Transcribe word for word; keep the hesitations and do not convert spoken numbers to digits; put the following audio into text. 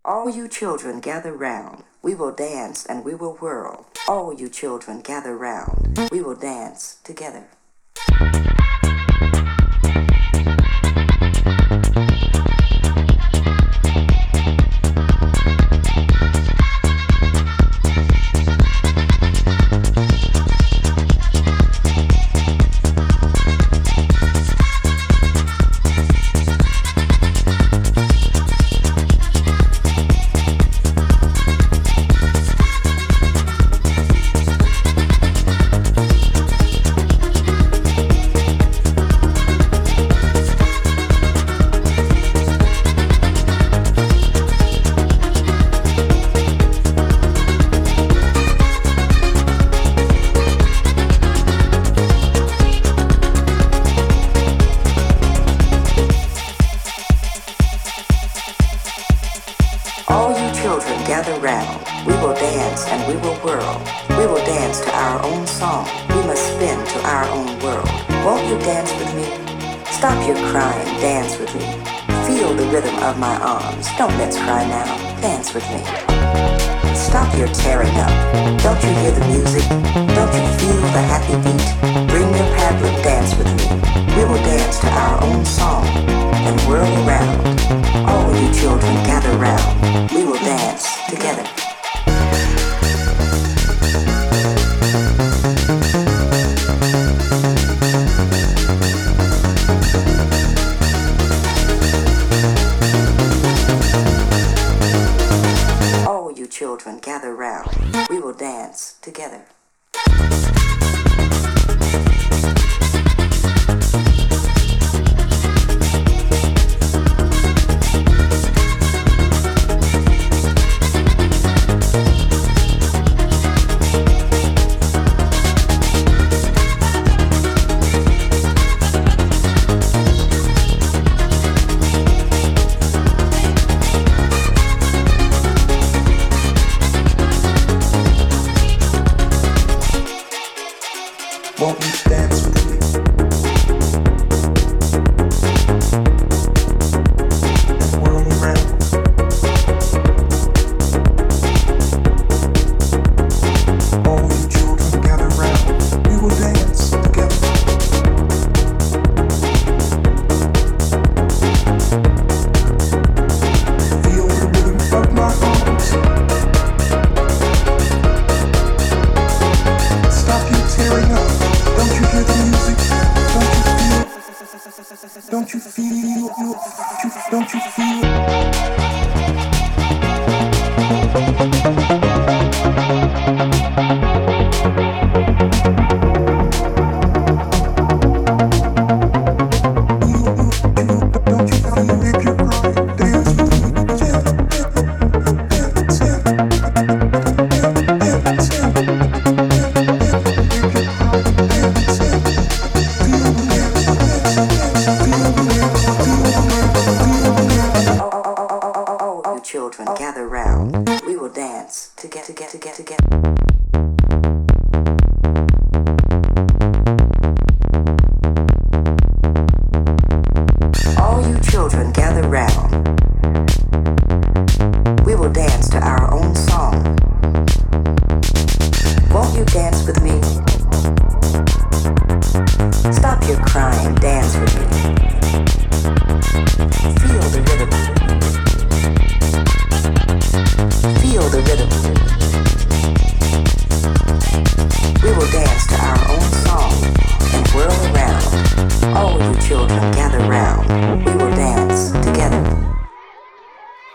All you children gather round, we will dance and we will whirl. All you children gather round, we will dance together. Gather round, we will dance and we will whirl. We will dance to our own song. We must spin to our own world. Won't you dance with me? Stop your crying, dance with me. Feel the rhythm of my arms. Don't let's cry now, dance with me. Stop your tearing up. Don't you hear the music? Don't you feel the happy beat? Bring your paddle, dance with me. We will dance to our own song and whirl around. All you children gather round. We will dance together. All you children gather round. We will dance together. Won't you dance with me? And whirl around. All you children gather round. We will dance together. Feel the rhythm of my arms. Stop you tearing up. Don't you hear the music? Don't you feel? Don't you feel? Don't you feel? Don't you feel if you're crying? Dance with me. Dance, dance, dance, Children gather round. We will dance to get to get to get to get. All you children gather round. We will dance to our own song. Won't you dance with me? Stop your crying, dance with me. Feel the rhythm. Feel the rhythm. We will dance to our own song and whirl around. All you children gather round. We will